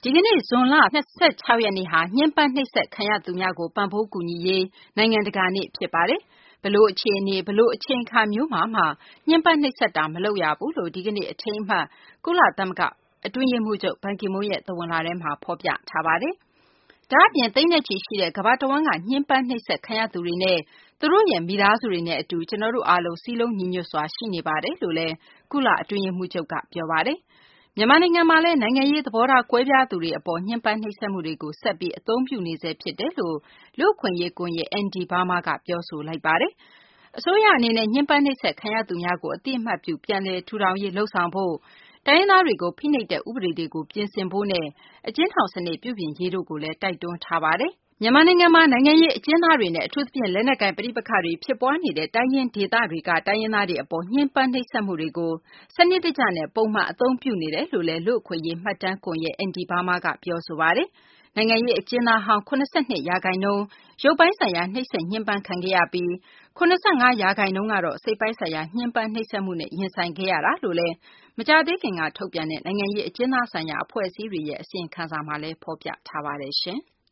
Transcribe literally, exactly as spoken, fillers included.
ဒီကနေ့ဇွန်လ၂၆ရက်နေ့ဟာညှဉ်းပန်းနှိပ်စက်ခံရသူများကိုပံ့ပိုးကူညီရေးနိုင်ငံတကာနေ့ဖြစ်ပါတယ်။ဘလို့အခြေအနေဘလို့အချိန်အခါမျိုးမှာမှညှဉ်းပန်းနှိပ်စက်တာမလုပ်ရဘူးလို့ဒီကနေ့အထိမ်းအမှတ်ကုလသမဂ္ဂအတွင်းရေးမှူးချုပ်ဘန်ကီမွန်းရဲ့သဝင်လာထဲမှာဖော်ပြထားပါတယ်။ဒါ့အပြင်သိန်းနဲ့ချီရှိတဲ့ကမ္ဘာတဝန်းကညှဉ်းပန်းနှိပ်စက်ခံရသူတွေနဲ့သူတို့ရဲ့မိသားစုတွေနဲ့အတူကျွန်တော်တို့အားလုံးစည်းလုံးညီညွတ်စွာရှိနေပါတယ်လို့လည်းကုလအတွင်းရေးမှူးချုပ်ကပြောပါတယ်။မြန်မာနိုင်ငံမှာလည်းနိုင်ငံရေးသဘောထားကွဲပြားသူတွေအပေါ်ညှဉ်းပန်းနှိပ်စက်မှုတွေကိုဆက်ပြီးအသုံးပြုနေဆဲဖြစ်တယ်လို့လူ့အခွင့်အရေးကွန်ရက် အန်ဒီ Burma ကပြောဆိုလိုက်ပါတယ်။အစိုးရအနေနဲ့ညှဉ်းပန်းနှိပ်စက်ခံရသူများကိုအသိအမှတ်ပြုပြန်လည်ထူထောင်ရေးလှုံ့ဆော်ဖို့တိုင်းရင်းသားတွေကိုဖိနှိပ်တဲ့ဥပဒေတွေကိုပြင်ဆင်ဖို့နဲ့အကျဉ်းထောင်စနစ်ပြုပြင်ရေးတို့ကိုလည်းတိုက်တွန်းထားပါတယ်။မြန်မာနိုင်ငံမှာနိုင်ငံရေးအကျဉ်းသားတွေနဲ့အထူးသဖြင့်လက်နက်ကိုင်ပဋိပက္ခတွေဖြစ်ပွားနေတဲ့တိုင်းရင်းဒေသတွေကတိုင်းရင်းသားတွေအပေါ်ညှဉ်းပန်းနှိပ်စက်မှုတွေကိုစနစ်တကျနဲ့ပုံမှန်အသုံးပြုနေတယ်လို့လည်းလူ့အခွင့်အရေးမှတ်တမ်းကွန်ရက် အန်ဒီ Burma ကပြောဆိုပါတယ်။နိုင်ငံရေးအကျဉ်းသားဟောင်း၇၂ရာခိုင်နှုန်းရုပ်ပိုင်းဆိုင်ရာနှိပ်စက်ညှဉ်းပန်းခံခဲ့ရပြီး၇၅ရာခိုင်နှုန်းကတော့စိတ်ပိုင်းဆိုင်ရာညှဉ်းပန်းနှိပ်စက်မှုနဲ့ရင်ဆိုင်ခဲ့ရတာလို့လည်းမကြာသေးခင်ကထုတ်ပြန်တဲ့နိုင်ငံရေးအကျဉ်းသားဆိုင်ရာအဖွဲ့အစည်းတွေရဲ့အစီရင်ခံစာမှာလည်းဖော်ပြထားပါတယ်ရှင်။